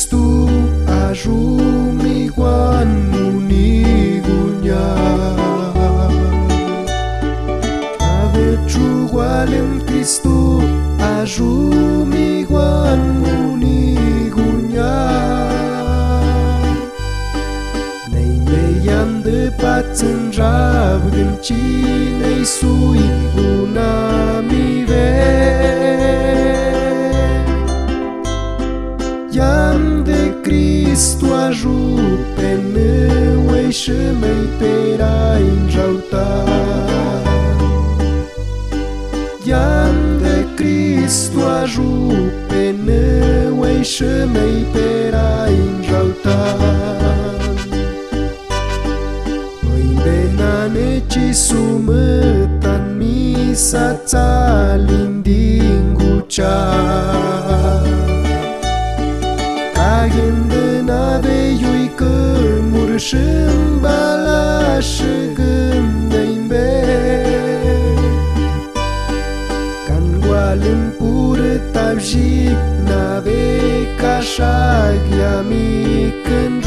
Kristu ajumiwan munigunya avechu walem Kristu ajumiwan munigunya nei meyam de patsenjab genci nei sui unami ve Yam de Cristo ajupe noi și mei perai înjauta Yam de Cristo ajupe noi și mei perai înjauta Noi benane ci sumătan misa țalindingu cea Gândă n-aveiui că murșâm balașă gândă-i-mbe Can goală-n pură tavjic n-ave ca-așa ghia mică-n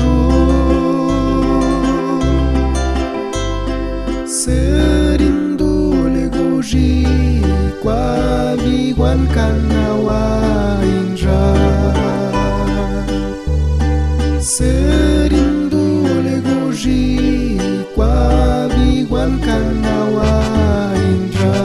Sărindu-le goji coavi goan canaua inja Sărindu-le goji coavi goan canaua inja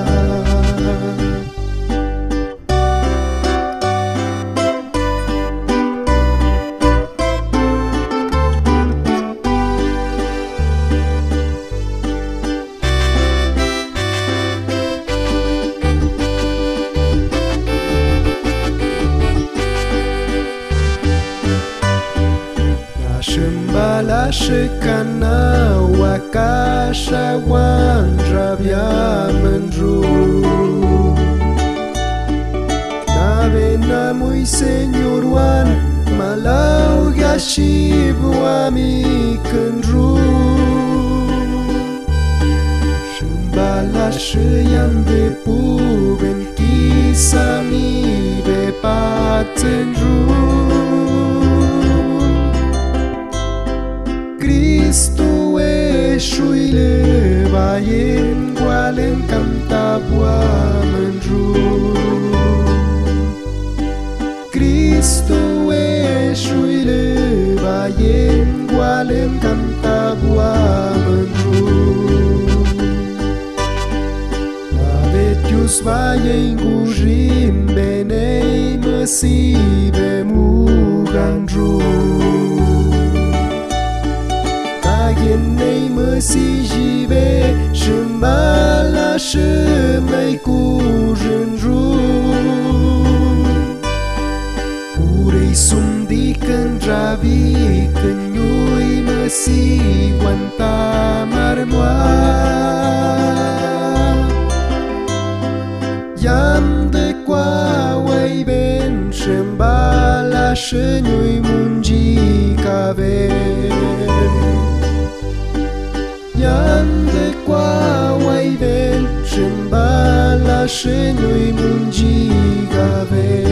Shambalașă canaua cașa oanjavia mândru Nave namui senior oan malau gashi buami cândru Shambalașă iam de puven chisa mi ve patendru Cristo eșuile vaien goalen cantabua mândru Cristo eșuile vaien goalen cantabua mândru Navetius vaien gujim benei măsive mugandru Nei măsi jive și-mbala și-mei cujânju Purei sundi când-javi când-nui măsi guanta marmoa Yam de coawei ben și-mbala și-nui mungi caven Yam de coawei ben și-mbala și-nui mungi caven